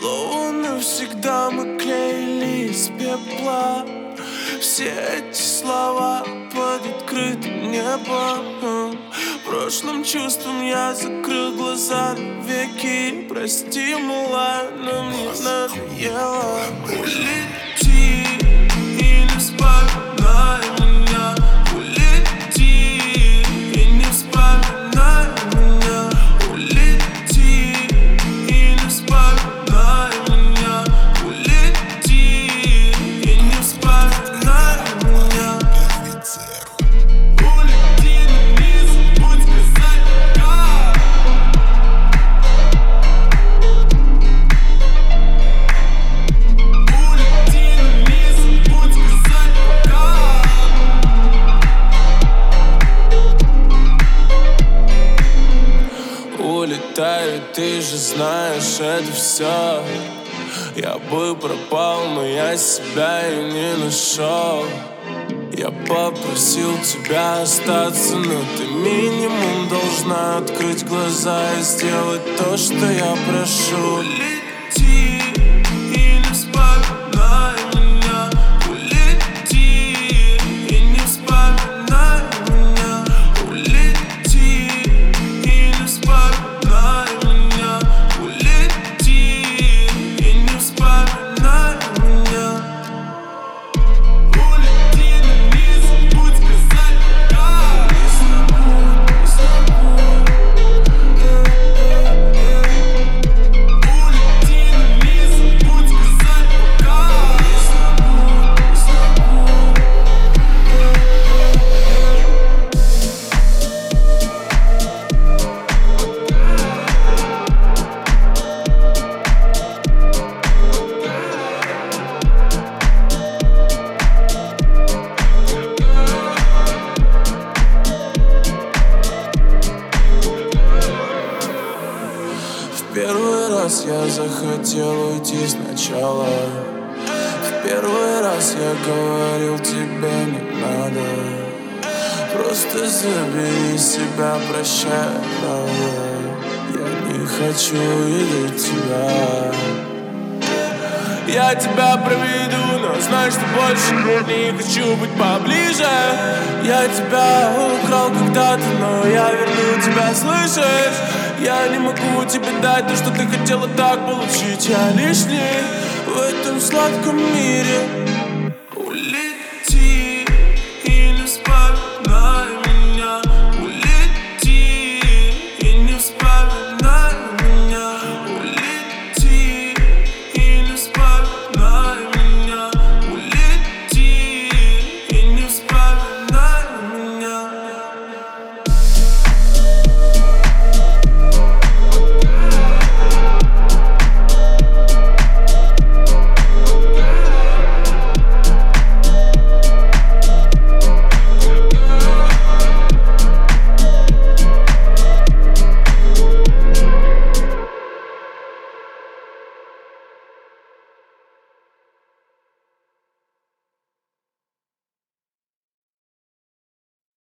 Словно навсегда мы клеили из пепла все эти слова под открытым небом. Прошлым чувством я закрыл глаза навеки. Прости, мала, но мне надоело. Улети и не вспоминай меня. Улети и не вспоминай меня. Улети и не вспоминай меня. Улети и не вспоминай меня. Улети, не забудь сказать пока. Улети, не забудь сказать пока. Улетаю, ты же знаешь, это все. Я бы пропал, но я себя и не нашел. Я попросил тебя остаться, но ты минимум должна открыть глаза и сделать то, что я прошу. Улети и не вспоминай меня. Улети и не вспоминай меня. Улети и не вспоминай меня. Улети и не вспоминай меня. Улети, но не забудь сказать пока. Не забудь, не забудь. Улети, но не забудь сказать пока. Не забудь, не забудь. В первый раз я захотел уйти сначала. В первый раз я говорил, тебе не надо. Просто забери себя, прощай, давай. Я не хочу видеть тебя. Я тебя проведу, но знай, что больше не хочу быть поближе. Я тебя украл когда-то, но я верну тебя, слышишь? Я не могу тебе дать то, что ты хотела так получить. Я лишний в этом сладком мире.